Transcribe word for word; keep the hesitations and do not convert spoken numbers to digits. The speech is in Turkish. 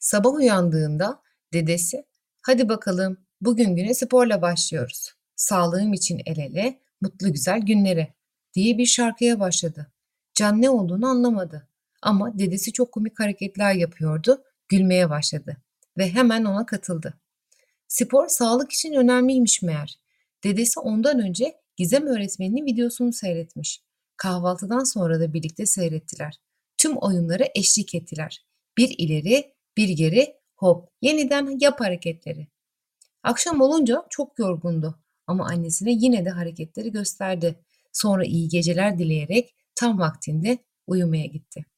Sabah uyandığında dedesi, "Hadi bakalım, bugün güne sporla başlıyoruz. Sağlığım için el ele, mutlu güzel günlere." diye bir şarkıya başladı. Can ne olduğunu anlamadı. Ama dedesi çok komik hareketler yapıyordu, gülmeye başladı ve hemen ona katıldı. Spor sağlık için önemliymiş meğer. Dedesi ondan önce Gizem öğretmeninin videosunu seyretmiş. Kahvaltıdan sonra da birlikte seyrettiler. Tüm oyunlara eşlik ettiler. Bir ileri, bir geri, hop, yeniden yap hareketleri. Akşam olunca çok yorgundu ama annesine yine de hareketleri gösterdi. Sonra iyi geceler dileyerek tam vaktinde uyumaya gitti.